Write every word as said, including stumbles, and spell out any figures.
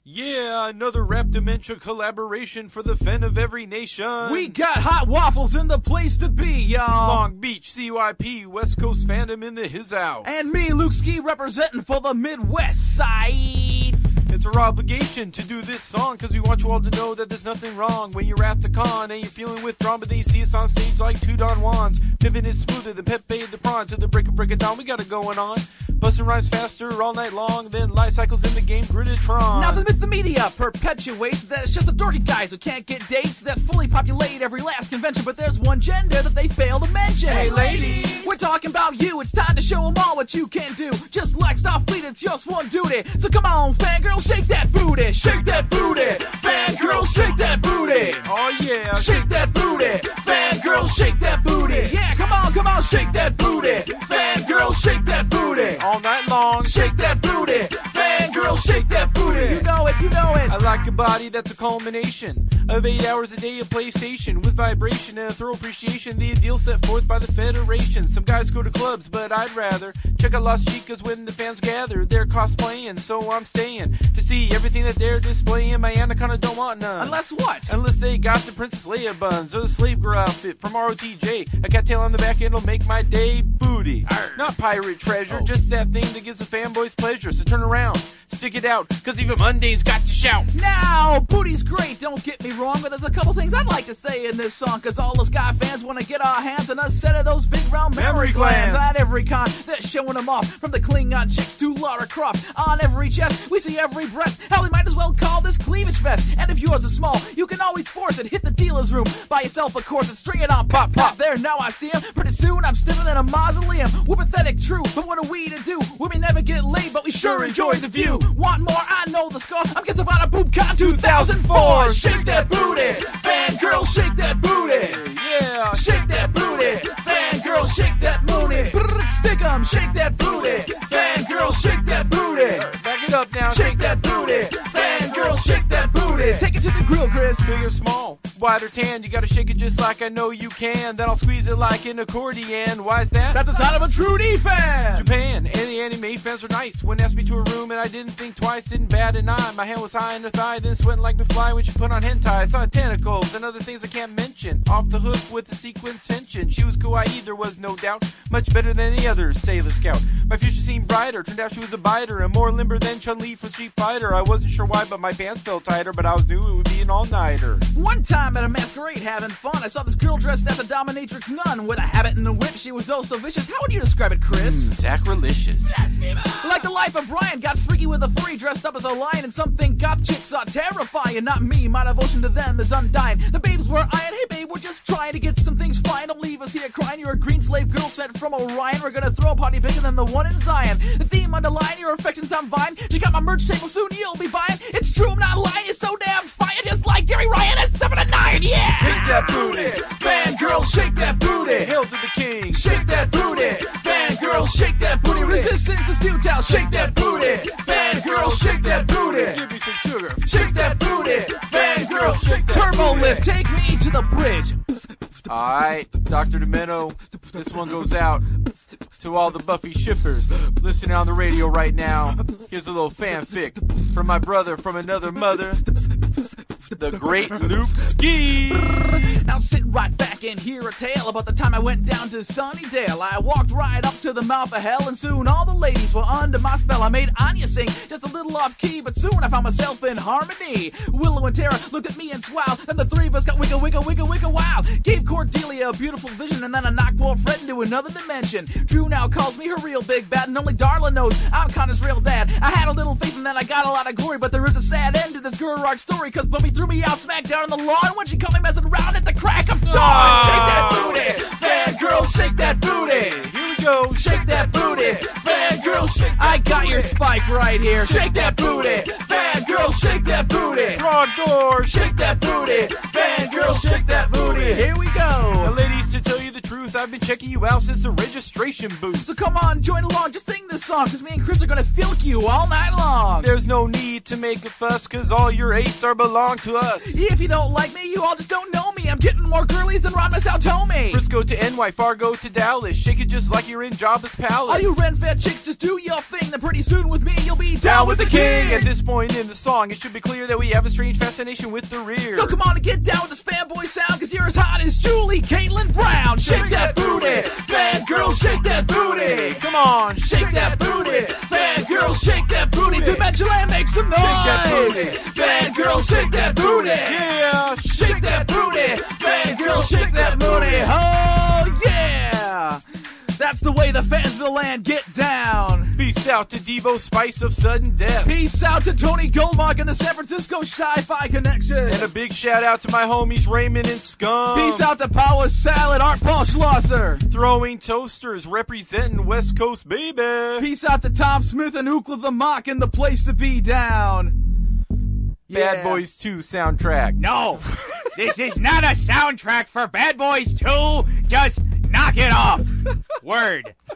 Yeah, another Rap Dementia collaboration for the fan of every nation. We got hot waffles in the place to be, y'all. Long Beach, C Y P, West Coast fandom in the his house. And me, Luke Ski, representing for the Midwest side. It's our obligation to do this song because we want you all to know that there's nothing wrong when you're at the con and you're feeling withdrawn, but then you see us on stage like two Don Juans. Pimpin' is smoother than Pepe the Prawn. To the break of break it down, we got it going on. Bustin' rhymes faster all night long than life cycles in the game Gridditron. Now the myth the media perpetuates that it's just the dorky guys who can't get dates that fully populate every last convention, but there's one gender that they fail to mention. Hey ladies! We're talking about you, it's time to show them all what you can do. Just like Starfleet, it's your sworn duty. So come on, fangirl, shake that booty. Shake that booty. Fangirl, shake that booty. Oh yeah! Shake that booty. Fangirl, shake that booty. Yeah, come on, come on, shake that booty. Fangirl, shake that booty. All night long, Shake that booty. Fangirl, shake that booty. You know it, you know it. I like a body that's a culmination of eight hours a day of PlayStation with vibration and a thorough appreciation. The ideal set forth by the Federation. Some guys go to clubs, but I'd rather check out Las Chicas when the fans gather. They're cosplaying, so I'm staying to see everything that they're displaying. My anaconda don't want none. Unless what? Unless they got the Princess Leia buns or the slave girl outfit from R O T J. A cattail on the back end'll make my day. Booty. Arr. Not pirate treasure, Oh. just that thing that gives the fanboys pleasure. So turn around, stick it out, cause even Monday's got to shout. Now, booty's great, don't get me wrong, but there's a couple things I'd like to say in this song, cause all us guy fans want to get our hands on a set of those big round memory, Memory glands. glands. At every con, they're showing them off, from the Klingon chicks to Lara Croft. On every chest, we see every breast. Hell, we might as well call this cleavage fest. And if yours is small, you can always force it. Hit the dealer's room, buy yourself a course and string it on. Pop, pop, there, now I see him. Pretty soon, I'm stiffer than a mausoleum. We're pathetic, true, but what are we to do? Women never get laid, but we sure enjoy the view. Want more? I know the score. I'm guessing about a BoobCon two thousand four. Shake that booty. Fangirl, shake that booty. Yeah! Shake that booty. Fangirl, shake that booty. Stick 'em, shake that booty. Fangirl, shake that booty. Back it up now. Shake that booty. Fangirl, shake that booty. Take it to the grill, Chris. Big or small, wide or tan, you gotta shake it just like I know you can. Then I'll squeeze it like an accordion. Why's that? That's the sign of a true D fan. Japan, and the anime fans are nice. When asked me to a room and I didn't think twice, didn't bat an eye. My hand was high in her thigh, then sweating like McFly when she put on hentai. I saw tentacles and other things I can't mention. Off the hook with the sequin tension. She was kawaii, there was no doubt. Much better than any other Sailor Scout. My future seemed brighter, turned out she was a biter. And more limber than Chun-Li from Street Fighter. I wasn't sure why, but my pants felt tighter. But I was knew it would be an all-nighter. One time at a masquerade having fun, I saw this girl dressed as a dominatrix nun with a habit and a whip. She was oh so vicious. How would you describe it, Chris? Mm, sacrilegious. Like the life of Brian, got freaky with a furry dressed up as a lion, and something goth chicks are terrifying. Not me, my devotion to them is undying. The babes were iron, hey babe, we're just trying to get some things flying. Don't leave us here crying. You're a green slave girl sent from Orion. We're gonna throw a party bigger than the one in Zion. The theme underlying your affections I'm vine. Check out my merch table soon, you'll be buying. It's true, I'm not lying. You're so damn fire, just like Jerry Ryan at seven to nine. Yeah. Shake that booty. Fangirl, shake that booty. Hail to the king. Shake that booty. Fangirl, shake that booty. Resistance is futile. Shake that booty. Fangirl, shake that booty. Give me some sugar. Shake that booty. Fangirl, shake that Turbo booty. lift, take me to the bridge. Alright, Doctor Demento, this one goes out to all the Buffy shippers listening on the radio right now. Here's a little fanfic from my brother from another mother, the great Luke Ski. Now sit right back and hear a tale about the time I went down to Sunnydale. I walked right up to the mouth of hell, and soon all the ladies were under my spell. I made Anya sing just a little off key, but soon I found myself in harmony. Willow and Tara looked at me and smiled, and the three of us got wiggle, wiggle, wiggle, wiggle wild. Gave Cordelia a beautiful vision, and then I knocked poor Fred into another dimension. Drew now calls me her real big bad, and only Darla knows I'm Connor's real dad. I had a little faith, and then I got a lot of glory, but there is a sad end to this Gururark story, cause Buffy threw me out smack down on the lawn when she caught me messing around at the crack of dawn. Ah. Shake that booty, fangirl, shake that booty. Here we go. Shake that booty, fangirl, shake that I got your spike right here. Shake that booty, fangirl, shake that booty. Draw doors. Shake that booty, fangirl, shake that booty. Here we Now, go. ladies, to tell you the truth, I've been checking you out since the registration booth. So come on, join along, just sing this song, cause me and Chris are gonna filk you all night long. There's no need to make a fuss, cause all your ace are belong to us. If you don't like me, you all just don't know me. I'm getting more girlies than Ron Sao Tome. Frisco to N Y, Fargo to Dallas. Shake it just like you're in Jabba's palace. All you Ren-fed chicks, just do your thing. Then pretty soon with me, you'll be down, down with the king. At this point in the song, it should be clear that we have a strange fascination with the rear. So come on and get down with this fanboy sound, cause you're as hot as Julie Caitlin Brown. Shake, shake that booty, fan girl, shake that booty. Come on, shake, shake that booty, fan girl, shake that booty. Dimensionland, make some noise. Shake that booty, fan girl, shake that booty. Yeah, shake that booty, fan girl, shake that booty. Oh yeah, that's the way the fans of the land get down. Peace out to Devo Spice of Sudden Death. Peace out to Tony Goldmark and the San Francisco Sci-Fi Connection. And a big shout out to my homies Raymond and Scum. Peace out to Power Salad, Art Paul Schlosser. Throwing toasters, representing West Coast, baby. Peace out to Tom Smith and Ookla the Mock and the place to be down. Bad Yeah. Boys two soundtrack. No, this is not a soundtrack for Bad Boys two. Just knock it off. Word.